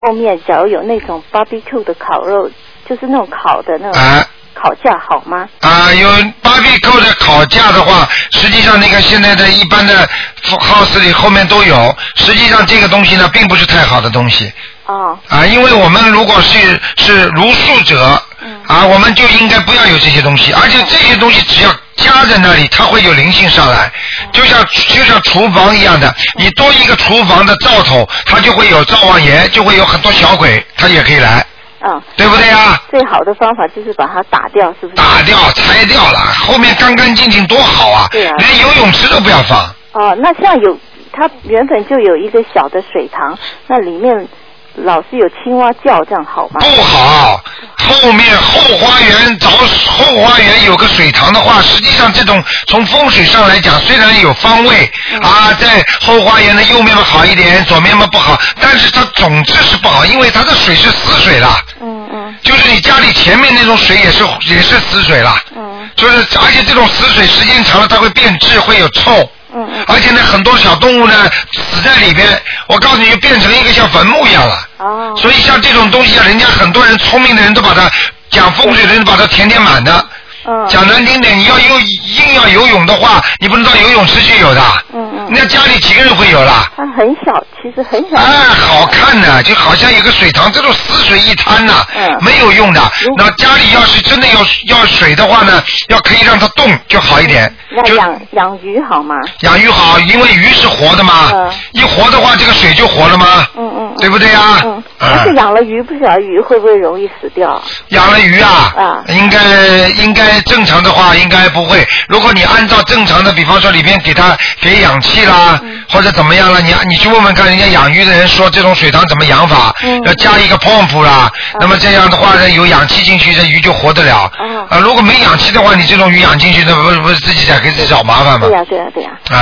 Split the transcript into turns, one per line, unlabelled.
后面假如有那种 barbecue 的烤肉，就是那种烤的那种烤架好吗？
有 barbecue 的烤架的话，实际上那个现在的一般的 house 里后面都有。实际上这个东西呢，并不是太好的东西。因为我们如果是茹素者，我们就应该不要有这些东西，而且这些东西只要加在那里，它会有灵性上来，就像厨房一样的，你多一个厨房的灶头，它就会有灶王爷，就会有很多小鬼，它也可以来。对不对呀？
最好的方法就是把它打掉，是不是？打掉、
拆掉了，后面干干净净多好啊！对啊，连游泳池都不要放。
那像它原本就有一个小的水塘，那里面老是有青蛙叫，这样好吗？
不好，后面后花园有个水塘的话，实际上这种从风水上来讲，虽然有方位在后花园的右面嘛好一点，左面嘛不好，但是它总之是不好，因为它的水是死水了。就是你家里前面那种水也是死水了。就是而且这种死水时间长了，它会变质，会有臭。而且呢，很多小动物呢死在里边，我告诉你，就变成一个像坟墓一样了。所以像这种东西人家很多人聪明的人都把它讲风水的人把它填满的。讲难听点，你要硬要游泳的话，你不能到游泳池去游的。那家里几个人会有啦？
它很小，其实很小。
好看的，就好像有个水塘，这种死水一滩呐，没有用的。那家里要是真的要水的话呢，可以让它动就好一点。
那养鱼好吗？
养鱼好，因为鱼是活的嘛，一活的话，这个水就活了吗？对不对呀？
但是养了鱼，不晓得鱼会不会容易死掉？
养了鱼应该正常的话应该不会。如果你按照正常的，比方说里边给氧气啦，或者怎么样了，你去问问看人家养鱼的人说这种水塘怎么养法，要加一个 pump 啦，那么这样的话呢，有氧气进去，这鱼就活得了。如果没氧气的话，你这种鱼养进去，那不是自己在给自己找麻烦吗？
对呀。